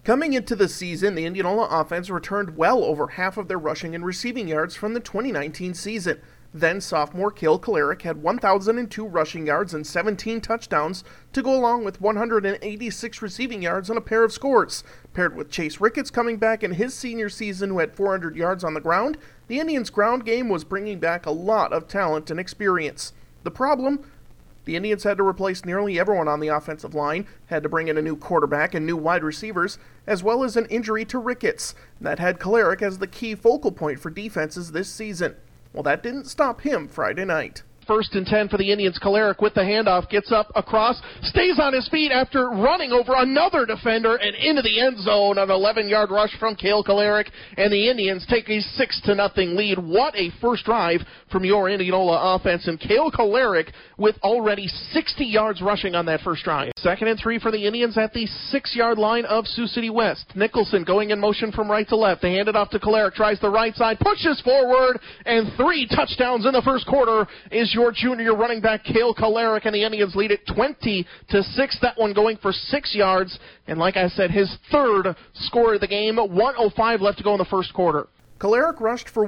Coming into the season, the Indianola offense returned well over half of their rushing and receiving yards from the 2019 season. Then sophomore Cale Kolarek had 1,002 rushing yards and 17 touchdowns to go along with 186 receiving yards and a pair of scores. Paired with Chase Ricketts coming back in his senior season who had 400 yards on the ground, the Indians' ground game was bringing back a lot of talent and experience. The problem? The Indians had to replace nearly everyone on the offensive line, had to bring in a new quarterback and new wide receivers, as well as an injury to Ricketts. That had Kolarek as the key focal point for defenses this season. Well, that didn't stop him Friday night. 1st and 10 for the Indians. Kolarek with the handoff, gets up across, stays on his feet after running over another defender and into the end zone. An 11-yard rush from Cale Kolarek, and the Indians take a 6-0 lead. What a first drive from your Indianola offense, and Cale Kolarek with already 60 yards rushing on that first drive. 2nd and 3 for the Indians at the 6-yard line of Sioux City West. Nicholson going in motion from right to left. They hand it off to Kolarek, tries the right side, pushes forward, and 3 touchdowns in the first quarter is your junior running back Cale Kolarek, and the Indians lead it 20-6. That one going for 6 yards, and like I said, his 3rd score of the game. 1:05 left to go in the first quarter. Kolarek rushed for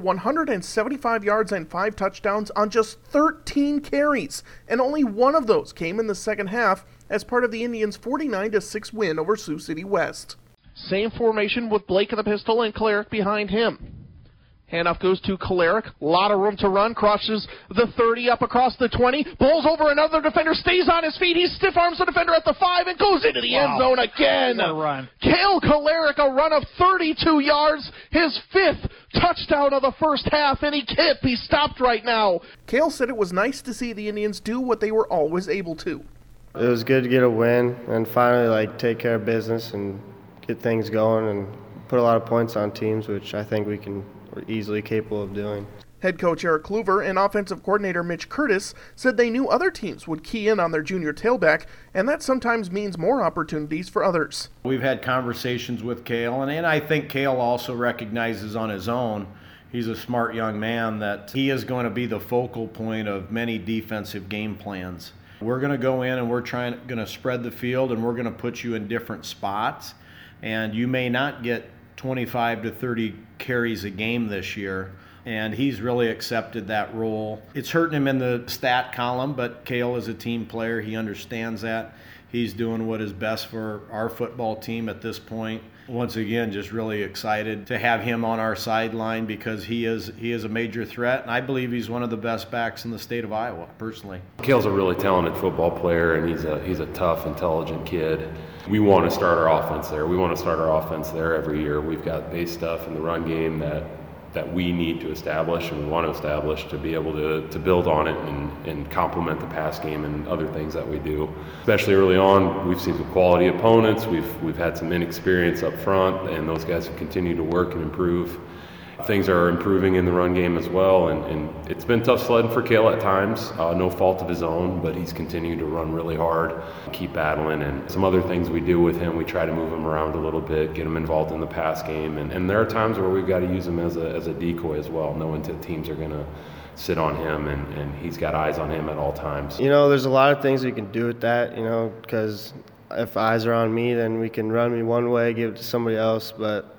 175 yards and 5 touchdowns on just 13 carries, and only one of those came in the second half as part of the Indians' 49-6 win over Sioux City West. Same formation with Blake in the pistol and Kolarek behind him. Handoff goes to Kolarek. A lot of room to run. Crosses the 30 up across the 20. Bowls over another defender. Stays on his feet. He stiff arms the defender at the 5 and goes into the end zone again. What a run. Cale Kolarek, a run of 32 yards. His 5th touchdown of the first half, and he can't be stopped right now. Cale said it was nice to see the Indians do what they were always able to. It was good to get a win and finally take care of business and get things going and put a lot of points on teams, which I think we're easily capable of doing. Head coach Eric Kluver and offensive coordinator Mitch Curtis said they knew other teams would key in on their junior tailback, and that sometimes means more opportunities for others. We've had conversations with Cale, and I think Cale also recognizes on his own, he's a smart young man, that he is going to be the focal point of many defensive game plans. We're going to go in and we're going to spread the field, and we're going to put you in different spots, and you may not get 25 to 30 carries a game this year, and he's really accepted that role. It's hurting him in the stat column, but Cale is a team player. He understands that. He's doing what is best for our football team at this point. Once again, just really excited to have him on our sideline because he is a major threat, and I believe he's one of the best backs in the state of Iowa, personally. Cale's a really talented football player, and he's a tough, intelligent kid. We want to start our offense there. We want to start our offense there every year. We've got base stuff in the run game that we need to establish and we want to establish to be able to build on it and complement the pass game and other things that we do. Especially early on, we've seen some quality opponents. We've had some inexperience up front, and those guys have continued to work and improve. Things are improving in the run game as well, and it's been tough sledding for Cale at times, no fault of his own, but he's continuing to run really hard, keep battling, and some other things we do with him, we try to move him around a little bit, get him involved in the pass game, and there are times where we've got to use him as a decoy as well, knowing that teams are going to sit on him, and he's got eyes on him at all times. There's a lot of things we can do with that, because if eyes are on me, then we can run me one way, give it to somebody else, but,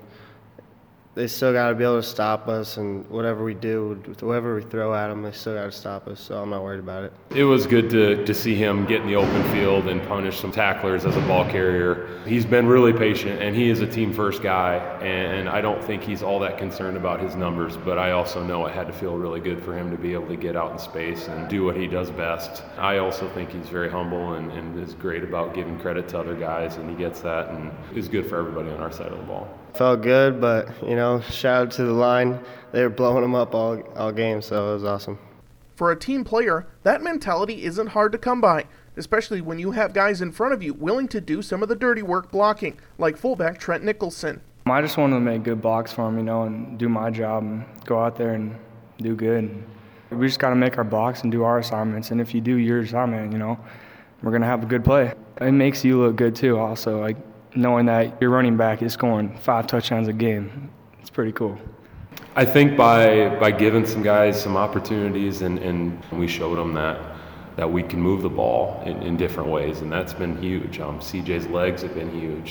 they still got to be able to stop us, and whatever we do, whoever we throw at them, they still got to stop us, so I'm not worried about it. It was good to see him get in the open field and punish some tacklers as a ball carrier. He's been really patient, and he is a team-first guy, and I don't think he's all that concerned about his numbers, but I also know it had to feel really good for him to be able to get out in space and do what he does best. I also think he's very humble and is great about giving credit to other guys, and he gets that, and is good for everybody on our side of the ball. Felt good, but, shout out to the line. They were blowing them up all game, so it was awesome. For a team player, that mentality isn't hard to come by, especially when you have guys in front of you willing to do some of the dirty work blocking, like fullback Trent Nicholson. I just wanted to make good blocks for him, and do my job and go out there and do good. We just got to make our blocks and do our assignments, and if you do your assignment, we're going to have a good play. It makes you look good too also, knowing that your running back is scoring 5 touchdowns a game. It's pretty cool. I think by giving some guys some opportunities and we showed them that we can move the ball in different ways, and that's been huge. CJ's legs have been huge.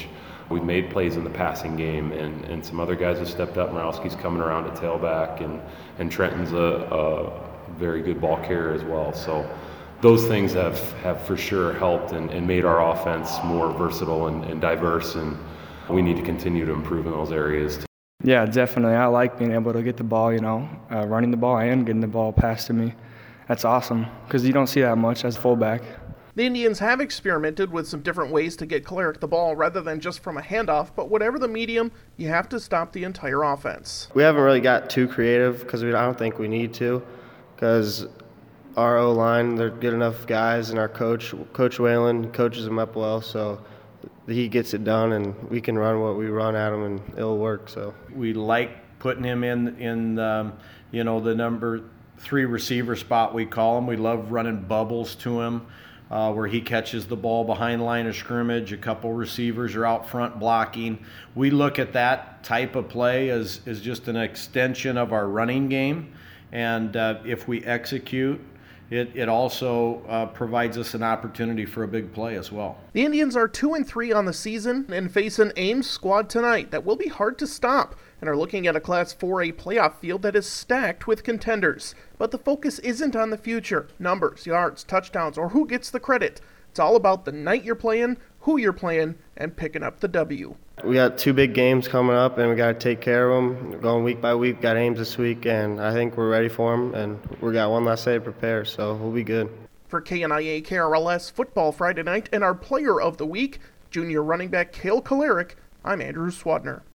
We've made plays in the passing game, and some other guys have stepped up. Morowski's coming around at tailback, and Trenton's a very good ball carrier as well. So those things have for sure helped and made our offense more versatile and diverse, and we need to continue to improve in those areas. Yeah, definitely. I like being able to get the ball, running the ball and getting the ball passed to me. That's awesome because you don't see that much as a fullback. The Indians have experimented with some different ways to get Kolarek the ball rather than just from a handoff, but whatever the medium, you have to stop the entire offense. We haven't really got too creative because I don't think we need to, because our O-line, they're good enough guys, and our Coach Whalen, coaches them up well, so he gets it done, and we can run what we run at him, and it'll work. So we like putting him in the number 3 receiver spot, we call him. We love running bubbles to him, where he catches the ball behind line of scrimmage. A couple receivers are out front blocking. We look at that type of play as just an extension of our running game, and if we execute, it also provides us an opportunity for a big play as well. The Indians are 2-3 on the season and face an Ames squad tonight that will be hard to stop, and are looking at a Class 4A playoff field that is stacked with contenders. But the focus isn't on the future, numbers, yards, touchdowns, or who gets the credit. It's all about the night you're playing, who you're playing, and picking up the W. We got 2 big games coming up, and we got to take care of them. We're going week by week. Got Ames this week, and I think we're ready for them. And we got one last day to prepare, so we'll be good. For KNIA KRLS Football Friday Night and our Player of the Week, junior running back Cale Kolarek, I'm Andrew Swadner.